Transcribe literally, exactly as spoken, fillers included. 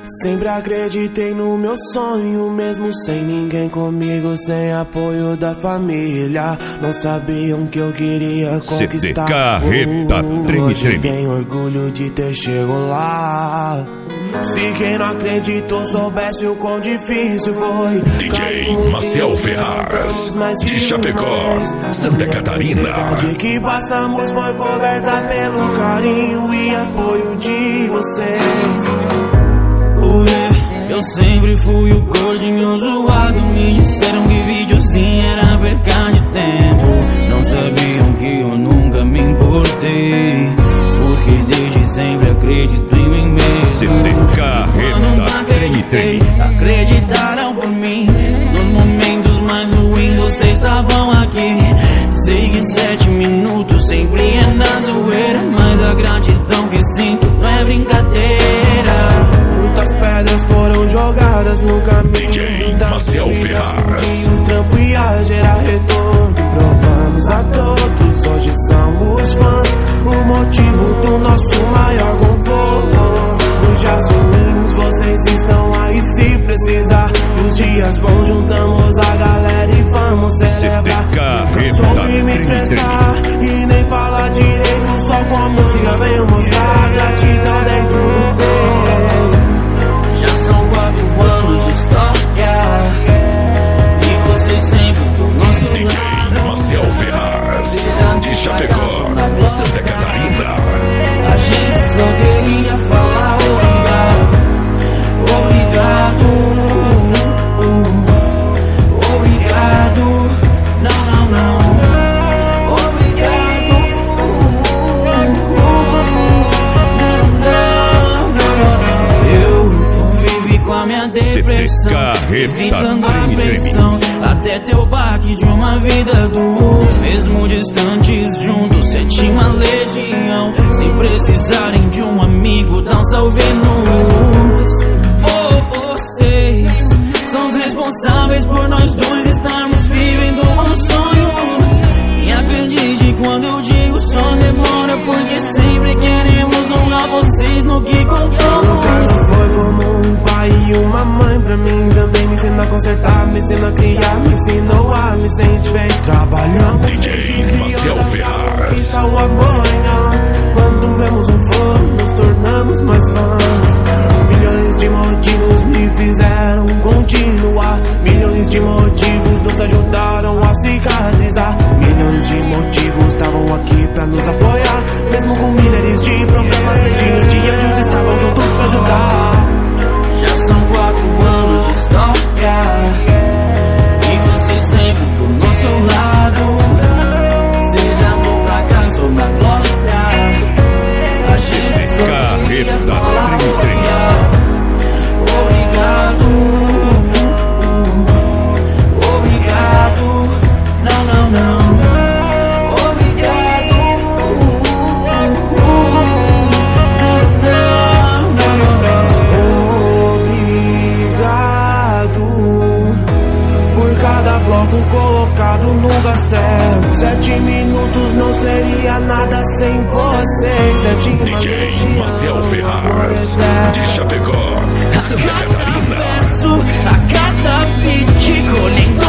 Sempre acreditei no meu sonho, mesmo sem ninguém comigo, sem apoio da família. Não sabiam que eu queria conquistar. C D Carreta, treme, Hoje treme. tenho orgulho de ter chegado lá. Se quem não acreditou soubesse o quão difícil foi. D J Maciel Ferraz, de Chapecó, Santa Catarina. A que passamos foi coberta pelo carinho e apoio de vocês. Oh yeah, eu sempre fui o gordinho zoado. Me disseram que videozinho era perca de tempo. Não sabiam que eu nunca me importei, porque desde sempre acredito em mim mesmo. C D Carreta, treme, treme. Acreditaram por mim nos momentos mais ruins, vocês estavam aqui. Sei que sete minutos sempre é na zoeira, mas a gratidão que sinto não é brincadeira. Muitas pedras foram jogadas no caminho. D J Maciel Ferraz. O trampo ia gerar retorno. Provamos a todos, hoje somos fãs. O motivo do nosso maior conforto. Nos dias ruins vocês estão aí se precisar. Nos dias bons juntamos a galera e vamos celebrar. Sobre me expressar e nem falar direito, só com a música venho mostrar gratidão dentro do peito. São quatro anos de história e vocês sempre do nosso D J lado. Maciel Ferraz, de Chapecó, Santa Catarina. A gente só queria falar obrigado, obrigado, obrigado, não, não, não, obrigado, não, não, não, não, eu com a minha depressão, evitando a pressão, até ter o baque de uma vida adulta. Mesmo distantes juntos, sétima legião. Se precisarem de um amigo, dá um salve nos. Oh, vocês são os responsáveis por nós dois estarmos vivendo um sonho. E acredite quando eu digo só demora, porque sempre queremos honrar vocês no que contamos. Foi como um pai e uma mãe pra mim. Também me ensinou a consertar, me ensinou a criar, me ensinou a me sentir bem. Trabalhamos D J Maciel Ferraz. Isso ao amanhã. Quando vemos um fã, nos tornamos mais fãs. Milhões de motivos me fizeram continuar. Milhões de motivos nos ajudaram a cicatrizar. Milhões de motivos estavam aqui pra nos apoiar. Mesmo com milhares de problemas, legiões de anjos estavam juntos pra ajudar. Já são quatro anos de história e vocês sempre do nosso lado. Seja no fracasso ou na glória, a gente só queria falar obrigado, obrigado, obrigado, não, não, não, obrigado, não, não, não, não. Obrigado por cada bloco colocado no gastel. Sete minutos não seria nada sem vocês. Sete D J Maciel Ferraz, de Chapecó, Santa Catarina. A cada beat colhendo